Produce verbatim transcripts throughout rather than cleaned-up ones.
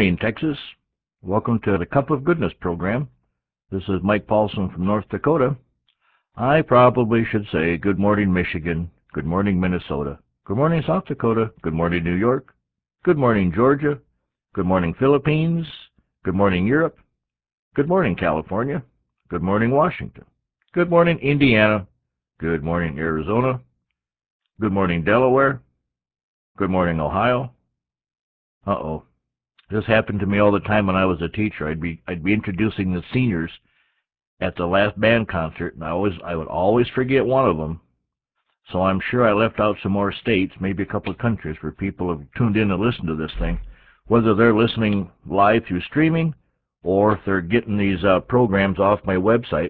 morning, Texas. Welcome to the Cup of Goodness program. This is Mike Paulson from North Dakota. I probably should say good morning, Michigan. Good morning, Minnesota. Good morning, South Dakota. Good morning, New York. Good morning, Georgia. Good morning, Philippines. Good morning, Europe. Good morning, California. Good morning, Washington. Good morning, Indiana. Good morning, Arizona. Good morning, Delaware. Good morning, Ohio. Uh-oh. This happened to me all the time when I was a teacher. I'd be I'd be introducing the seniors at the last band concert, and I always I would always forget one of them. So I'm sure I left out some more states, maybe a couple of countries where people have tuned in to listen to this thing, whether they're listening live through streaming or if they're getting these uh, programs off my website,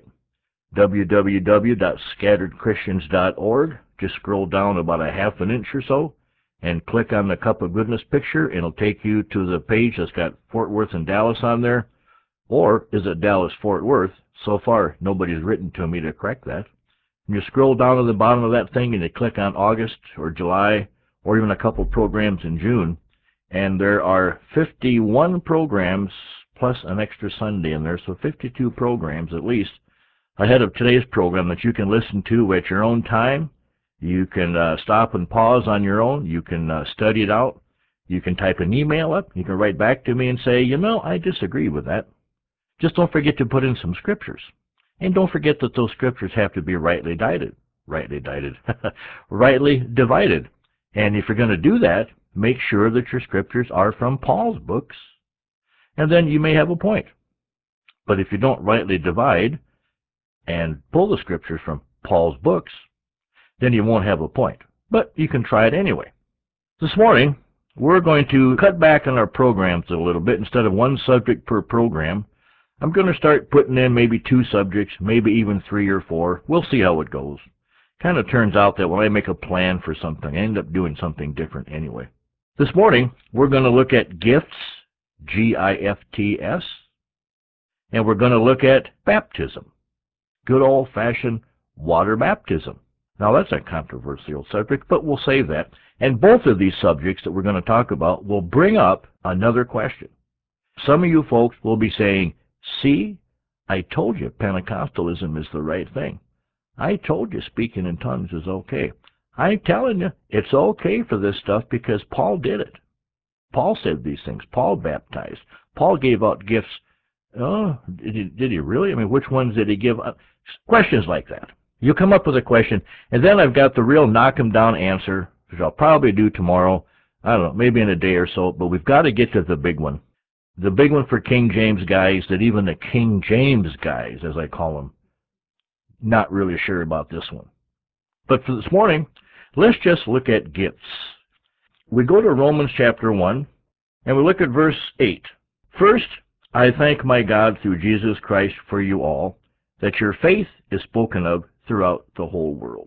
w w w dot scattered christians dot org. Just scroll down about a half an inch or so and click on the Cup of Goodness picture, and it'll take you to the page that's got Fort Worth and Dallas on there. Or is it Dallas-Fort Worth? So far, nobody's written to me to correct that. And you scroll down to the bottom of that thing, and you click on August or July or even a couple programs in June, and there are fifty-one programs plus an extra Sunday in there, so fifty-two programs at least ahead of today's program that you can listen to at your own time. You can uh, stop and pause on your own. You can uh, study it out. You can type an email up. You can write back to me and say, you know, I disagree with that. Just don't forget to put in some scriptures. And don't forget that those scriptures have to be rightly divided. Rightly divided. rightly divided. And if you're going to do that, make sure that your scriptures are from Paul's books, and then you may have a point. But if you don't rightly divide and pull the scriptures from Paul's books, then you won't have a point. But you can try it anyway. This morning, we're going to cut back on our programs a little bit. Instead of one subject per program, I'm going to start putting in maybe two subjects, maybe even three or four. We'll see how it goes. Kind of turns out that when I make a plan for something, I end up doing something different anyway. This morning, we're going to look at gifts, G I F T S, and we're going to look at baptism, good old-fashioned water baptism. Now, that's a controversial subject, but we'll save that. And both of these subjects that we're going to talk about will bring up another question. Some of you folks will be saying, see, I told you Pentecostalism is the right thing. I told you speaking in tongues is okay. I'm telling you, it's okay for this stuff because Paul did it. Paul said these things. Paul baptized. Paul gave out gifts. Oh, did he, did he really? I mean, which ones did he give out? Questions like that. You come up with a question, and then I've got the real knock-em-down answer, which I'll probably do tomorrow. I don't know, maybe in a day or so, but we've got to get to the big one. The big one for King James guys that even the King James guys, as I call them, not really sure about this one. But for this morning, let's just look at gifts. We go to Romans chapter one, and we look at verse eight. First, I thank my God through Jesus Christ for you all, that your faith is spoken of throughout the whole world.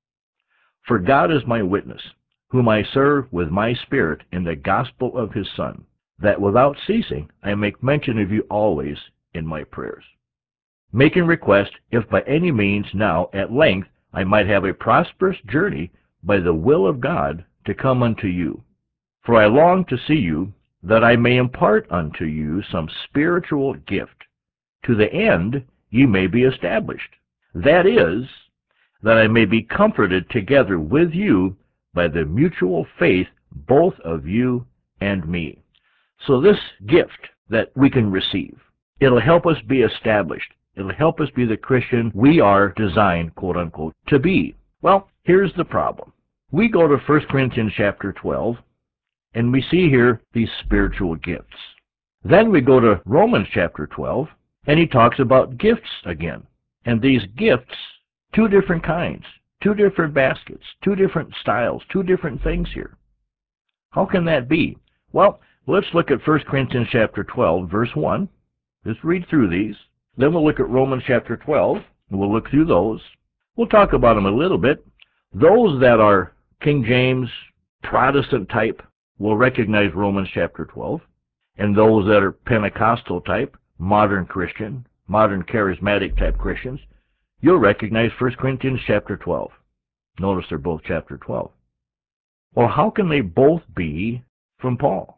For God is my witness, whom I serve with my spirit in the gospel of his Son, that without ceasing I make mention of you always in my prayers, making request, if by any means now at length I might have a prosperous journey by the will of God to come unto you. For I long to see you, that I may impart unto you some spiritual gift, to the end ye may be established. That is, that I may be comforted together with you by the mutual faith both of you and me. So this gift that we can receive, it'll help us be established. It'll help us be the Christian we are designed, quote unquote, to be. Well, here's the problem. We go to First Corinthians chapter twelve, and we see here these spiritual gifts. Then we go to Romans chapter twelve, and he talks about gifts again. And these gifts, two different kinds, two different baskets, two different styles, two different things here. How can that be? Well, let's look at First Corinthians chapter twelve, verse one. Just read through these. Then we'll look at Romans chapter twelve, and we'll look through those. We'll talk about them a little bit. Those that are King James, Protestant type, will recognize Romans chapter twelve. And those that are Pentecostal type, modern Christian, modern charismatic type Christians, you'll recognize First Corinthians chapter twelve. Notice they're both chapter twelve. Well, how can they both be from Paul?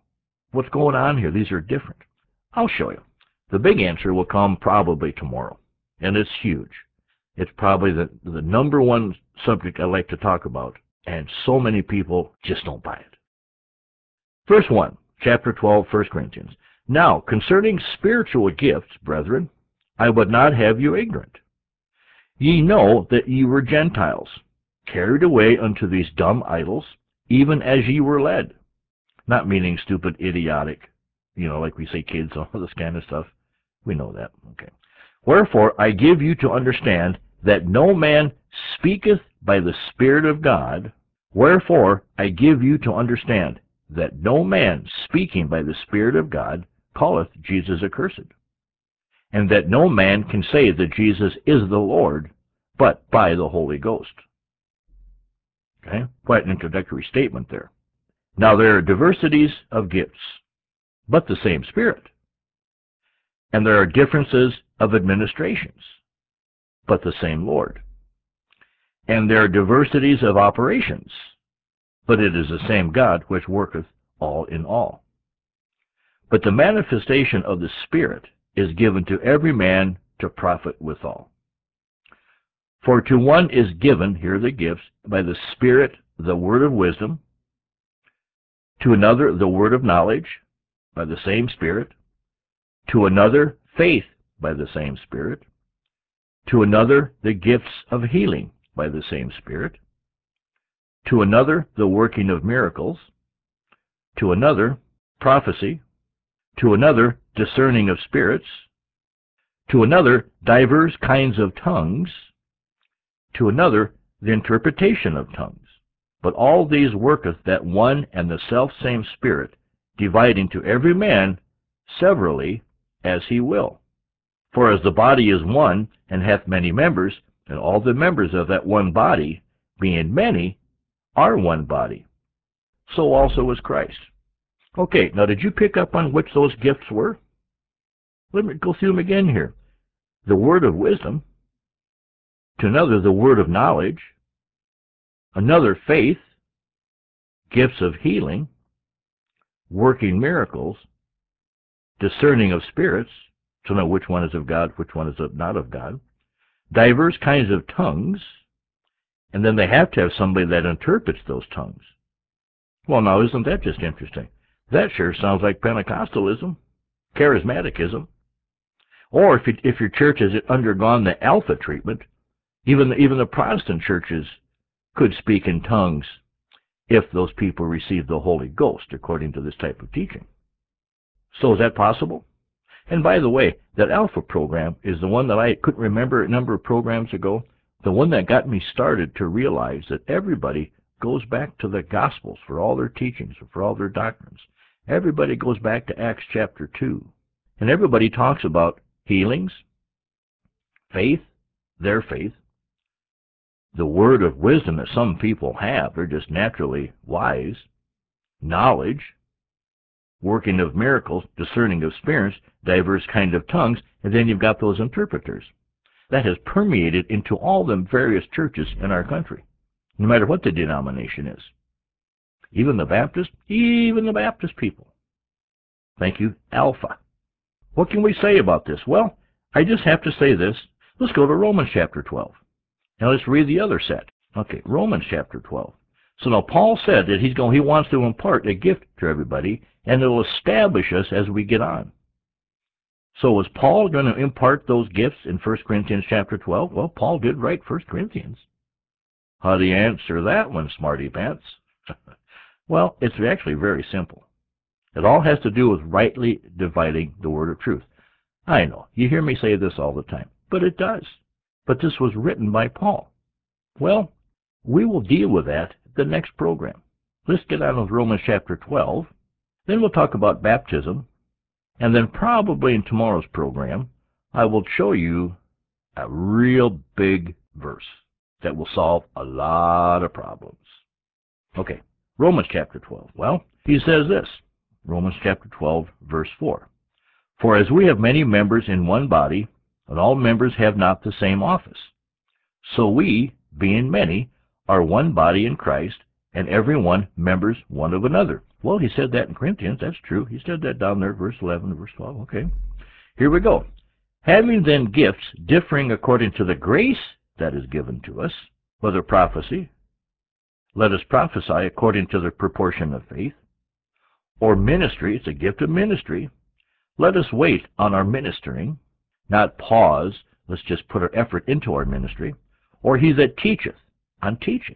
What's going on here? These are different. I'll show you. The big answer will come probably tomorrow, and it's huge. It's probably the, the number one subject I like to talk about, and so many people just don't buy it. Verse one, chapter twelve, First Corinthians. Now, concerning spiritual gifts, brethren, I would not have you ignorant. Ye know that ye were Gentiles, carried away unto these dumb idols, even as ye were led. Not meaning stupid, idiotic, you know, like we say kids, all this kind of stuff. We know that. Okay. Wherefore I give you to understand that no man speaketh by the Spirit of God. Wherefore I give you to understand that no man speaking by the Spirit of God calleth Jesus accursed, and that no man can say that Jesus is the Lord, but by the Holy Ghost. Okay? Quite an introductory statement there. Now there are diversities of gifts, but the same Spirit. And there are differences of administrations, but the same Lord. And there are diversities of operations, but it is the same God which worketh all in all. But the manifestation of the Spirit is given to every man to profit withal. For to one is given, here are the gifts, by the Spirit the word of wisdom, to another the word of knowledge, by the same Spirit, to another faith, by the same Spirit, to another the gifts of healing, by the same Spirit, to another the working of miracles, to another prophecy, to another discerning of spirits, to another divers kinds of tongues, to another the interpretation of tongues. But all these worketh that one and the selfsame Spirit, dividing to every man severally as he will. For as the body is one, and hath many members, and all the members of that one body, being many, are one body, so also is Christ. Okay, now did you pick up on which those gifts were? Let me go through them again here. The word of wisdom, to another the word of knowledge, another faith, gifts of healing, working miracles, discerning of spirits, to know which one is of God, which one is of not of God, diverse kinds of tongues, and then they have to have somebody that interprets those tongues. Well, now, isn't that just interesting? That sure sounds like Pentecostalism, charismaticism. Or if, it, if your church has undergone the alpha treatment, even the, even the Protestant churches could speak in tongues if those people received the Holy Ghost, according to this type of teaching. So is that possible? And by the way, that alpha program is the one that I couldn't remember a number of programs ago, the one that got me started to realize that everybody goes back to the Gospels for all their teachings, for all their doctrines. Everybody goes back to Acts chapter two. And everybody talks about healings, faith, their faith, the word of wisdom that some people have, they're just naturally wise, knowledge, working of miracles, discerning of spirits, diverse kind of tongues, and then you've got those interpreters. That has permeated into all the various churches in our country, no matter what the denomination is. Even the Baptist, even the Baptist people. Thank you, Alpha. What can we say about this? Well, I just have to say this. Let's go to Romans chapter twelve. Now let's read the other set. Okay, Romans chapter twelve. So now Paul said that he's going, he wants to impart a gift to everybody, and it will establish us as we get on. So was Paul going to impart those gifts in First Corinthians chapter twelve? Well, Paul did write First Corinthians. How do you answer that one, smarty pants? Well, it's actually very simple. It all has to do with rightly dividing the word of truth. I know, you hear me say this all the time, but it does. But this was written by Paul. Well, we will deal with that the next program. Let's get on with Romans chapter twelve. Then we'll talk about baptism. And then probably in tomorrow's program, I will show you a real big verse that will solve a lot of problems. Okay, Romans chapter twelve. Well, he says this, Romans chapter twelve, verse four. For as we have many members in one body, and all members have not the same office, so we, being many, are one body in Christ, and every one members one of another. Well, he said that in Corinthians. That's true. He said that down there, verse eleven, verse twelve. Okay. Here we go. Having then gifts differing according to the grace that is given to us, whether prophecy, let us prophesy according to the proportion of faith, or ministry, it's a gift of ministry, let us wait on our ministering, not pause, let's just put our effort into our ministry, or he that teacheth, on teaching,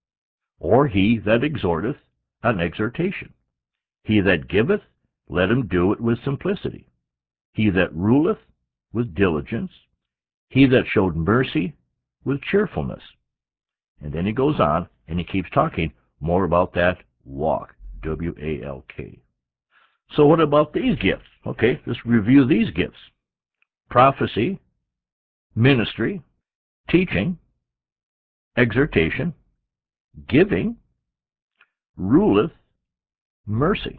or he that exhorteth, on exhortation. He that giveth, let him do it with simplicity. He that ruleth, with diligence. He that showed mercy, with cheerfulness. And then he goes on, and he keeps talking more about that walk, W A L K. So what about these gifts? Okay, let's review these gifts. Prophecy, ministry, teaching, exhortation, giving, ruleth, mercy.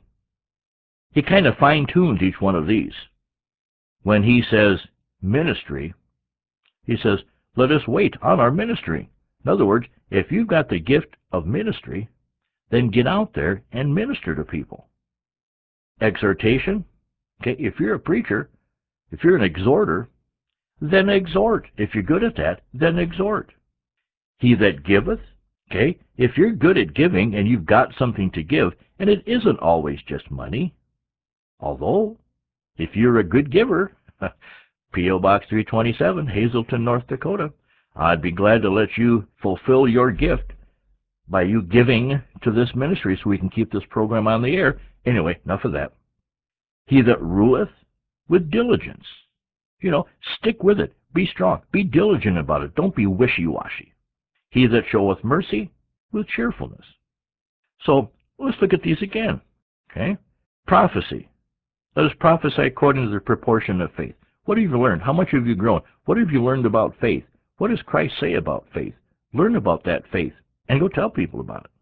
He kind of fine-tunes each one of these. When he says ministry, he says, let us wait on our ministry. In other words, if you've got the gift of ministry, then get out there and minister to people. Exhortation, okay, if you're a preacher, if you're an exhorter, then exhort. If you're good at that, then exhort. He that giveth, okay, if you're good at giving and you've got something to give, and it isn't always just money, although if you're a good giver, P O Box three twenty-seven, Hazelton, North Dakota, I'd be glad to let you fulfill your gift by you giving to this ministry so we can keep this program on the air. Anyway, enough of that. He that ruleth, with diligence. You know, stick with it. Be strong. Be diligent about it. Don't be wishy-washy. He that showeth mercy, with cheerfulness. So let's look at these again. Okay? Prophecy. Let us prophesy according to the proportion of faith. What have you learned? How much have you grown? What have you learned about faith? What does Christ say about faith? Learn about that faith and go tell people about it.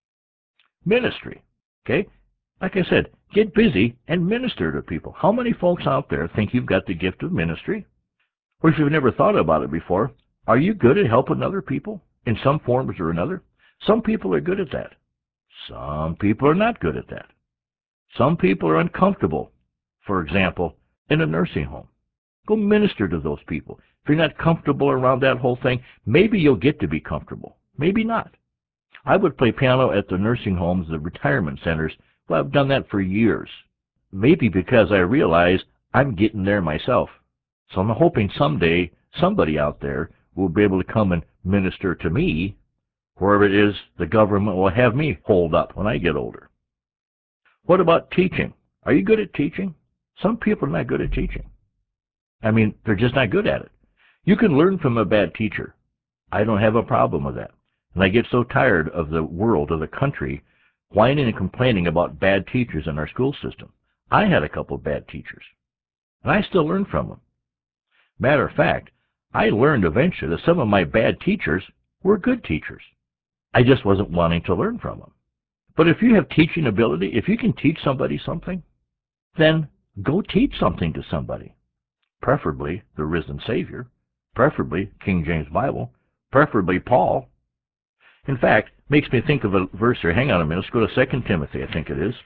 Ministry. Okay? Like I said, get busy and minister to people. How many folks out there think you've got the gift of ministry? Or if you've never thought about it before, are you good at helping other people in some forms or another? Some people are good at that. Some people are not good at that. Some people are uncomfortable, for example, in a nursing home. Go minister to those people. If you're not comfortable around that whole thing, maybe you'll get to be comfortable. Maybe not. I would play piano at the nursing homes, the retirement centers. Well, I've done that for years. Maybe because I realize I'm getting there myself. So I'm hoping someday somebody out there will be able to come and minister to me wherever it is the government will have me hold up when I get older. What about teaching? Are you good at teaching? Some people are not good at teaching. I mean, they're just not good at it. You can learn from a bad teacher. I don't have a problem with that. And I get so tired of the world, of the country, whining and complaining about bad teachers in our school system. I had a couple of bad teachers, and I still learn from them. Matter of fact, I learned eventually that some of my bad teachers were good teachers. I just wasn't wanting to learn from them. But if you have teaching ability, if you can teach somebody something, then go teach something to somebody. Preferably the risen Savior, preferably King James Bible, preferably Paul. In fact, makes me think of a verse here. Hang on a minute. Let's go to Second Timothy, I think it is.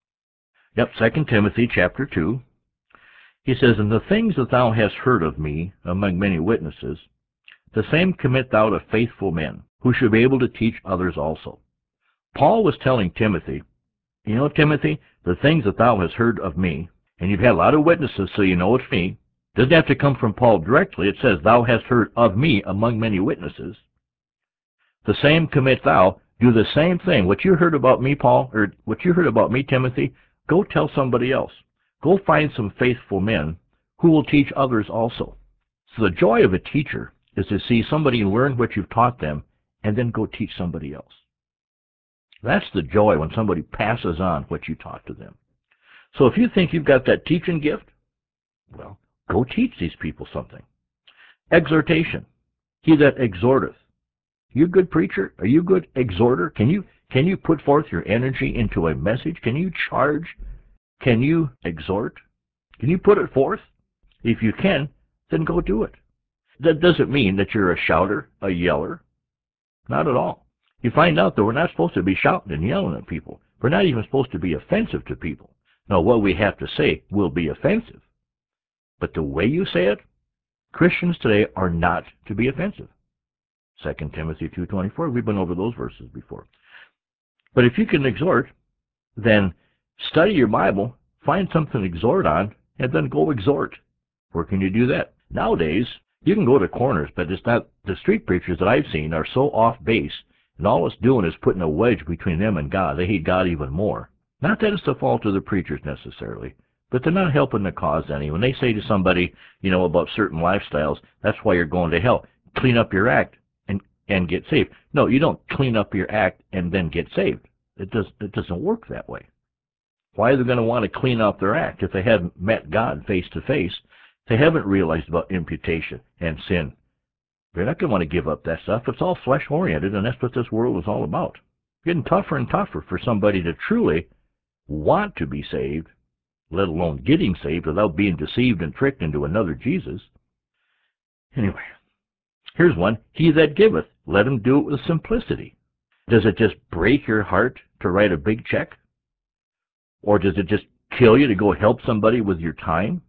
Yep, Second Timothy chapter two. He says, And the things that thou hast heard of me among many witnesses, the same commit thou to faithful men, who should be able to teach others also. Paul was telling Timothy, you know, Timothy, the things that thou hast heard of me, and you've had a lot of witnesses, so you know it's me. Doesn't have to come from Paul directly. It says, thou hast heard of me among many witnesses. The same commit thou. Do the same thing. What you heard about me, Paul, or what you heard about me, Timothy, go tell somebody else. Go find some faithful men who will teach others also. So the joy of a teacher is to see somebody learn what you've taught them and then go teach somebody else. That's the joy when somebody passes on what you taught to them. So if you think you've got that teaching gift, well, go teach these people something. Exhortation. He that exhorteth. You a good preacher? Are you a good exhorter? Can you can you put forth your energy into a message? Can you charge? Can you exhort? Can you put it forth? If you can, then go do it. That doesn't mean that you're a shouter, a yeller. Not at all. You find out that we're not supposed to be shouting and yelling at people. We're not even supposed to be offensive to people. No, what we have to say will be offensive. But the way you say it, Christians today are not to be offensive. Second Timothy two twenty-four, we've been over those verses before. But if you can exhort, then study your Bible, find something to exhort on, and then go exhort. Where can you do that? Nowadays, you can go to corners, but it's not, the street preachers that I've seen are so off base, and all it's doing is putting a wedge between them and God. They hate God even more. Not that it's the fault of the preachers necessarily, but they're not helping the cause any. When they say to somebody, you know, about certain lifestyles, that's why you're going to hell. Clean up your act and, and get saved. No, you don't clean up your act and then get saved. It, does, it doesn't work that way. Why are they going to want to clean up their act if they haven't met God face to face? They haven't realized about imputation and sin. They're not going to want to give up that stuff. It's all flesh-oriented, and that's what this world is all about. Getting tougher and tougher for somebody to truly want to be saved, let alone getting saved without being deceived and tricked into another Jesus. Anyway, here's one. He that giveth, let him do it with simplicity. Does it just break your heart to write a big check? Or does it just kill you to go help somebody with your time?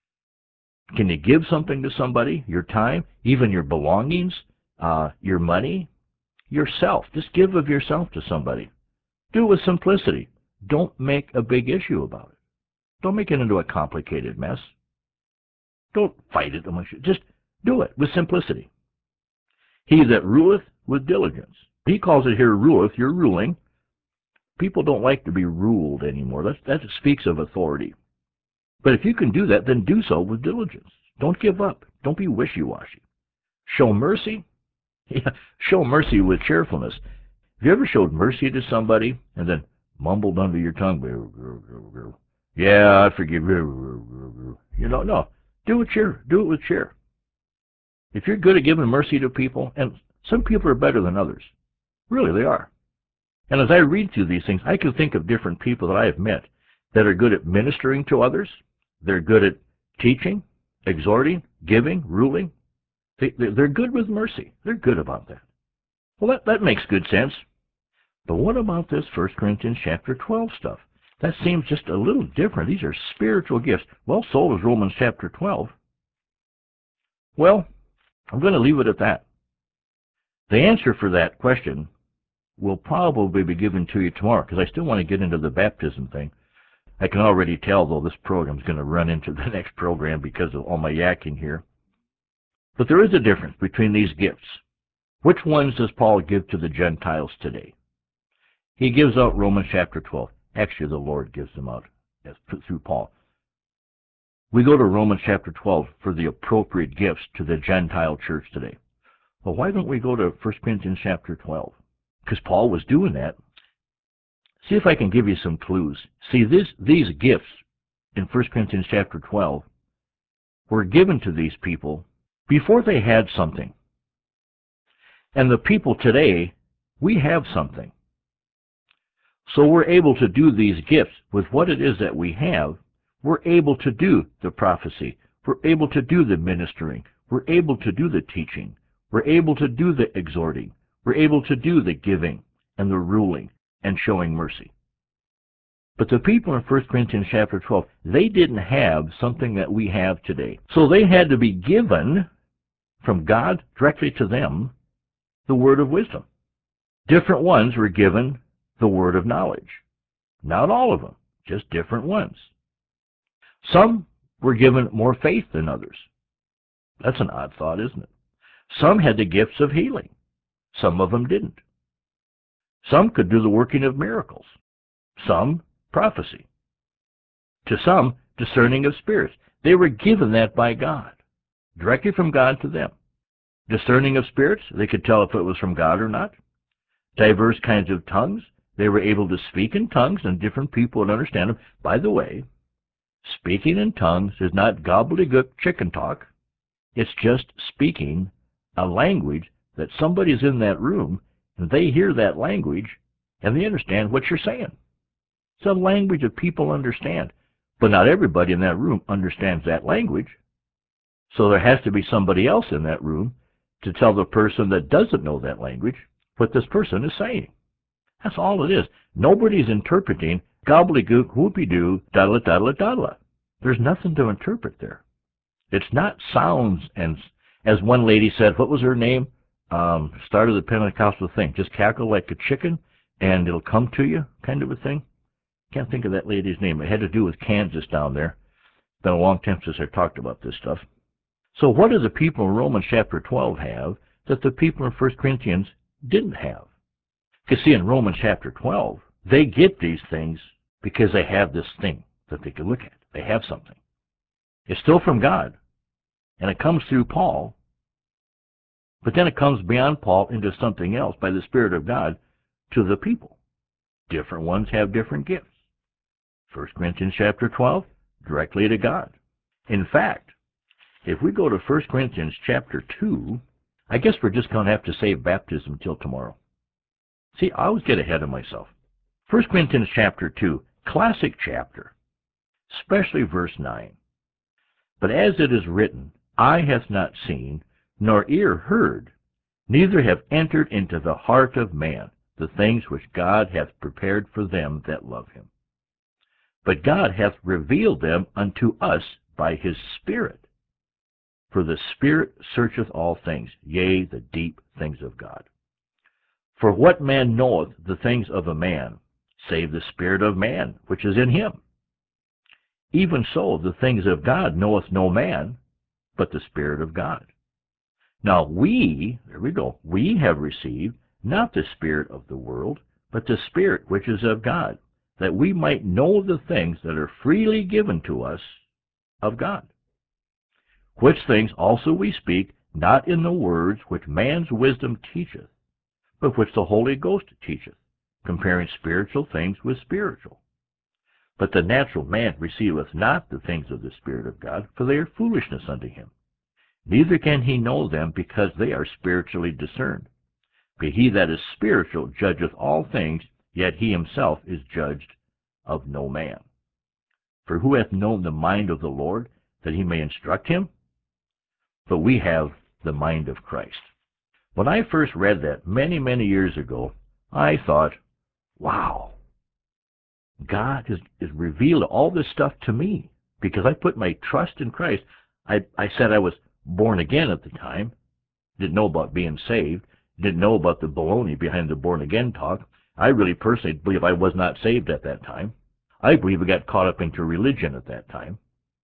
Can you give something to somebody, your time, even your belongings, uh, your money, yourself? Just give of yourself to somebody. Do it with simplicity. Don't make a big issue about it. Don't make it into a complicated mess. Don't fight it amongst you. Just do it with simplicity. He that ruleth with diligence. He calls it here ruleth. You're ruling. People don't like to be ruled anymore. That, that speaks of authority. But if you can do that, then do so with diligence. Don't give up. Don't be wishy-washy. Show mercy. Yeah, show mercy with cheerfulness. Have you ever showed mercy to somebody and then mumbled under your tongue? Yeah, I forgive you. You know, no. Do it cheer. Do it with cheer. If you're good at giving mercy to people, and some people are better than others. Really, they are. And as I read through these things, I can think of different people that I have met that are good at ministering to others. They're good at teaching, exhorting, giving, ruling. They, they're good with mercy. They're good about that. Well, that, that makes good sense. But what about this First Corinthians chapter twelve stuff? That seems just a little different. These are spiritual gifts. Well, so is Romans chapter twelve. Well, I'm going to leave it at that. The answer for that question will probably be given to you tomorrow, because I still want to get into the baptism thing. I can already tell, though, this program is going to run into the next program because of all my yakking here. But there is a difference between these gifts. Which ones does Paul give to the Gentiles today? He gives out Romans chapter twelve. Actually, the Lord gives them out through Paul. We go to Romans chapter twelve for the appropriate gifts to the Gentile church today. Well, why don't we go to First Corinthians chapter twelve? Because Paul was doing that. See if I can give you some clues. See, this, these gifts in First Corinthians chapter twelve were given to these people before they had something. And the people today, we have something. So we're able to do these gifts with what it is that we have. We're able to do the prophecy. We're able to do the ministering. We're able to do the teaching. We're able to do the exhorting. We're able to do the giving and the ruling and showing mercy. But the people in First Corinthians chapter twelve, they didn't have something that we have today. So they had to be given from God directly to them the word of wisdom. Different ones were given the word of knowledge. Not all of them, just different ones. Some were given more faith than others. That's an odd thought, isn't it? Some had the gifts of healing. Some of them didn't. Some could do the working of miracles. Some, prophecy. To some, discerning of spirits. They were given that by God, directly from God to them. Discerning of spirits, they could tell if it was from God or not. Diverse kinds of tongues, they were able to speak in tongues and different people would understand them. By the way, speaking in tongues is not gobbledygook chicken talk. It's just speaking a language that somebody's in that room and they hear that language and they understand what you're saying. It's a language that people understand, but not everybody in that room understands that language. So there has to be somebody else in that room to tell the person that doesn't know that language what this person is saying. That's all it is. Nobody's interpreting gobbledygook, whoopie-doo, daddle-daddle-daddle. There's nothing to interpret there. It's not sounds, and as one lady said, what was her name? Um, started the Pentecostal thing. Just cackle like a chicken, and it'll come to you, kind of a thing. Can't think of that lady's name. It had to do with Kansas down there. It's been a long time since I talked about this stuff. So what do the people in Romans chapter twelve have that the people in First Corinthians didn't have? Because see, in Romans chapter twelve, they get these things because they have this thing that they can look at. They have something. It's still from God, and it comes through Paul, but then it comes beyond Paul into something else by the Spirit of God to the people. Different ones have different gifts. First Corinthians chapter twelve, directly to God. In fact, if we go to First Corinthians chapter two, I guess we're just going to have to save baptism until tomorrow. See, I always get ahead of myself. First Corinthians chapter two, classic chapter, especially verse nine. But as it is written, eye hath not seen, nor ear heard, neither have entered into the heart of man the things which God hath prepared for them that love him. But God hath revealed them unto us by his Spirit. For the Spirit searcheth all things, yea, the deep things of God. For what man knoweth the things of a man, save the spirit of man, which is in him? Even so, the things of God knoweth no man, but the Spirit of God. Now we, there we go, we have received not the spirit of the world, but the Spirit which is of God, that we might know the things that are freely given to us of God. Which things also we speak, not in the words which man's wisdom teacheth, but which the Holy Ghost teacheth, comparing spiritual things with spiritual. But the natural man receiveth not the things of the Spirit of God, for they are foolishness unto him. Neither can he know them, because they are spiritually discerned. But he that is spiritual judgeth all things, yet he himself is judged of no man. For who hath known the mind of the Lord, that he may instruct him? But we have the mind of Christ. When I first read that many, many years ago, I thought, wow, God has, has revealed all this stuff to me because I put my trust in Christ. I, I said I was born again at the time, didn't know about being saved, didn't know about the baloney behind the born again talk. I really personally believe I was not saved at that time. I believe I got caught up into religion at that time.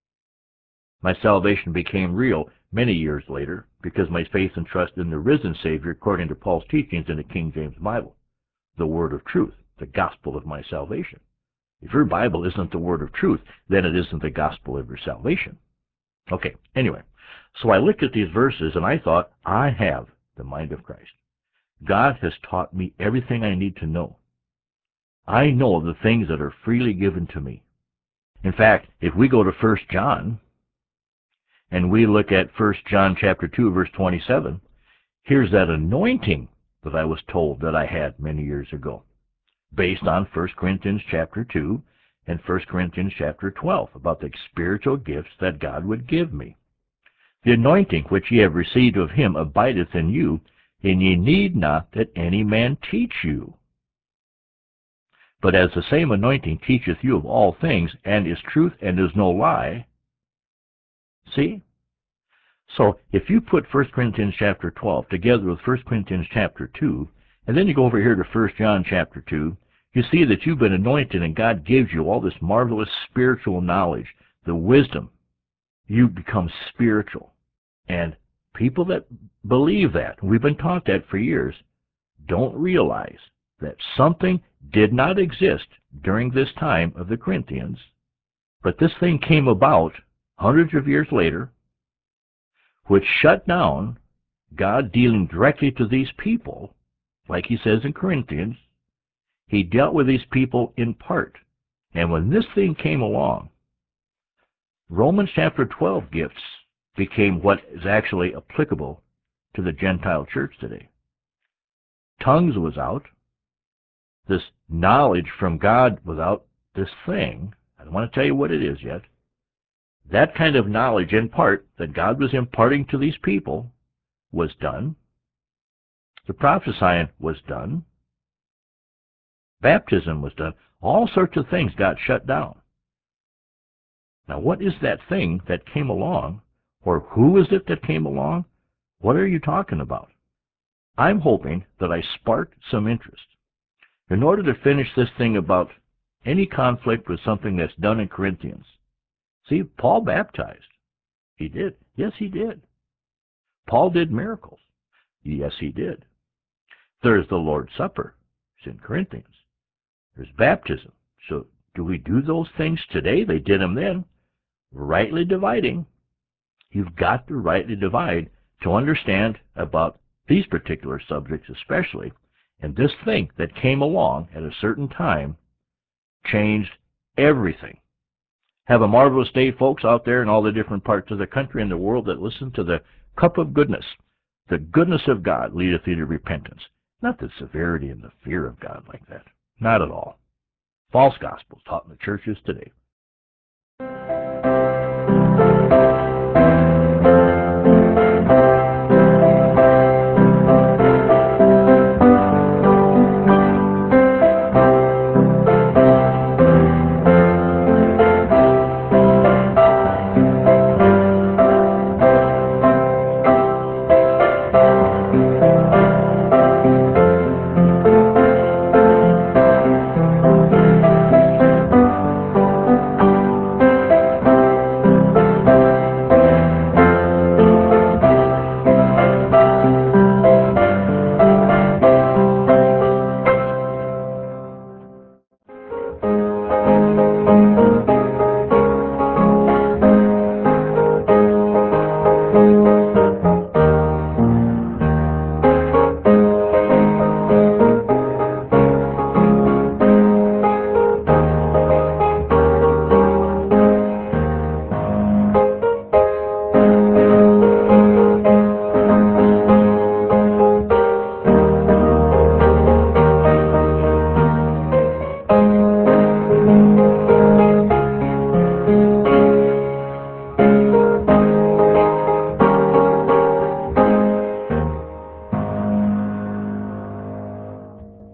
My salvation became real many years later because my faith and trust in the risen Savior according to Paul's teachings in the King James Bible, the word of truth, the gospel of my salvation. If your Bible isn't the word of truth, then it isn't the gospel of your salvation. Okay, anyway, so I looked at these verses and I thought, I have the mind of Christ. God has taught me everything I need to know. I know the things that are freely given to me. In fact, if we go to First John, and we look at First John chapter two, verse twenty-seven, here's that anointing that I was told that I had many years ago, based on First Corinthians chapter two and First Corinthians chapter twelve, about the spiritual gifts that God would give me. The anointing which ye have received of him abideth in you, and ye need not that any man teach you. But as the same anointing teacheth you of all things, and is truth and is no lie. See? So if you put First Corinthians chapter twelve together with First Corinthians chapter two, and then you go over here to First John chapter two, you see that you've been anointed and God gives you all this marvelous spiritual knowledge, the wisdom. You become spiritual. And people that believe that, we've been taught that for years, don't realize that something did not exist during this time of the Corinthians, but this thing came about hundreds of years later, which shut down God dealing directly to these people, like he says in Corinthians. He dealt with these people in part. And when this thing came along, Romans chapter twelve gifts became what is actually applicable to the Gentile church today. Tongues was out. This knowledge from God without this thing, I don't want to tell you what it is yet, that kind of knowledge in part that God was imparting to these people was done. The prophesying was done. Baptism was done. All sorts of things got shut down. Now, what is that thing that came along, or who is it that came along? What are you talking about? I'm hoping that I sparked some interest. In order to finish this thing about any conflict with something that's done in Corinthians, see, Paul baptized. He did. Yes, he did. Paul did miracles. Yes, he did. There's the Lord's Supper. It's in Corinthians. There's baptism. So do we do those things today? They did them then. Rightly dividing. You've got to rightly divide to understand about these particular subjects especially. And this thing that came along at a certain time changed everything. Have a marvelous day, folks, out there in all the different parts of the country and the world that listen to the cup of goodness. The goodness of God leadeth thee to repentance. Not the severity and the fear of God like that. Not at all. False gospels taught in the churches today.